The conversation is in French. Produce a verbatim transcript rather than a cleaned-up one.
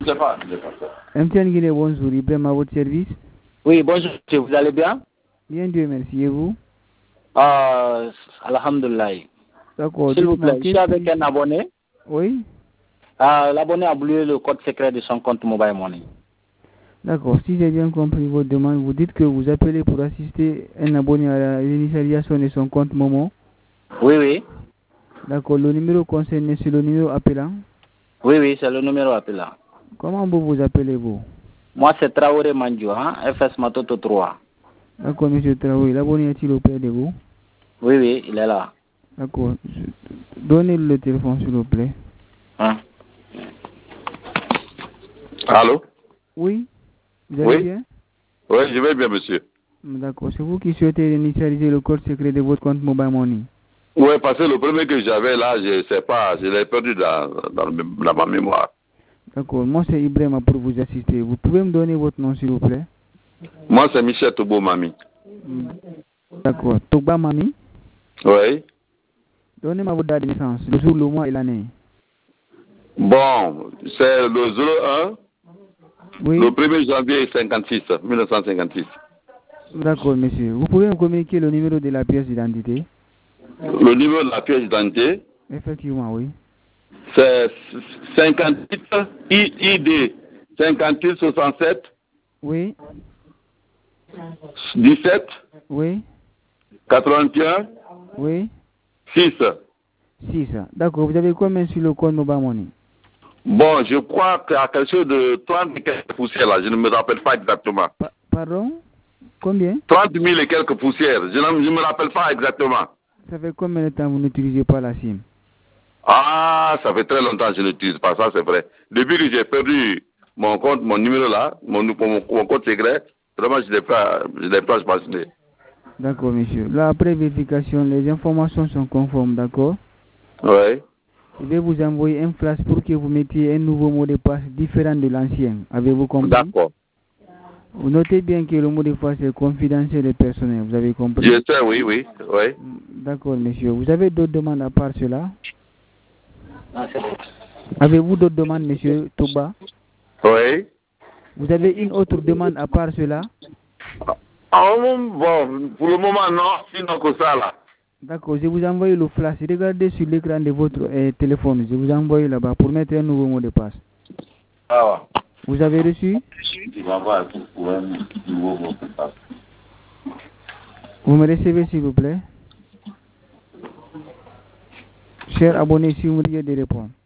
Je sais pas, je sais pas. M T N Guinée, bonjour, Ibrahim à votre service. Oui, bonjour, monsieur, vous allez bien? Bien, Dieu merci, et vous? euh, Alhamdulillah. D'accord. S'il vous plaît, je suis avec un abonné. Oui. Euh, L'abonné a oublié le code secret de son compte Mobile Money. D'accord. Si j'ai bien compris votre demande, vous dites que vous appelez pour assister un abonné à l'initialisation de son compte Momo. Oui, oui. D'accord. Le numéro concerné, c'est le numéro appelant. Oui, oui, c'est le numéro appelant. Comment vous vous appelez-vous? Moi, c'est Traoré Mandio, hein, F S Matoto trois. D'accord, monsieur Traoré. L'abonné est-il auprès de vous? Oui, oui, il est là. D'accord. Donnez-le le téléphone, s'il vous plaît. Hein? Allô? Oui. Vous allez Oui? bien? Oui, je vais bien, monsieur. D'accord. C'est vous qui souhaitez initialiser le code secret de votre compte Mobile Money? Oui, parce que le premier que j'avais là, je ne sais pas, je l'ai perdu dans, dans, dans ma mémoire. D'accord. Moi, c'est Ibrahim pour vous assister. Vous pouvez me donner votre nom, s'il vous plaît? Moi, c'est Michel Tobo Mami. D'accord. Toba Mami? Oui. Donnez-moi votre date de naissance, le jour, le mois et l'année. Bon, c'est le zéro un, Oui. le premier janvier cinquante-six, mille neuf cent cinquante-six. D'accord, monsieur. Vous pouvez me communiquer le numéro de la pièce d'identité? Le numéro de la pièce d'identité? Effectivement, oui. C'est cinquante-huit I D cinquante-huit soixante-sept. Oui. dix-sept. Oui. quatre-vingt-un. Oui. six. six. D'accord. Vous avez combien sur le compte Mobile Money? Bon, je crois qu'il y a quelque chose de trente et quelques poussières là, je ne me rappelle pas exactement. Pa pardon? Combien? trente mille et quelques poussières, je ne me rappelle pas exactement. Ça fait combien de temps vous n'utilisez pas la SIM? Ah, ça fait très longtemps que je n'utilise pas ça, c'est vrai. Depuis que j'ai perdu mon compte, mon numéro là, mon, mon, mon compte secret, vraiment je n'ai pas, je n'ai pas passé. D'accord, monsieur. Là, après vérification, les informations sont conformes, d'accord? Oui. Je vais vous envoyer un flash pour que vous mettiez un nouveau mot de passe différent de l'ancien. Avez-vous compris? D'accord. Vous notez bien que le mot de passe est confidentiel et personnel. Vous avez compris? Je sais, oui, oui, oui. D'accord, monsieur. Vous avez d'autres demandes à part cela? Ah, c'est bon. Avez-vous d'autres demandes, monsieur Toba? Oui. Vous avez une autre demande à part cela? Ah, bon, pour le moment, non, sinon que ça là. D'accord, je vous envoie le flash. Regardez sur l'écran de votre euh, téléphone. Je vous envoie là-bas pour mettre un nouveau mot de passe. Ah ouais. Vous avez reçu? Tu vas voir tout pour un nouveau mot de passe. Vous me recevez, s'il vous plaît? Cher abonné, si vous me dites de répondre.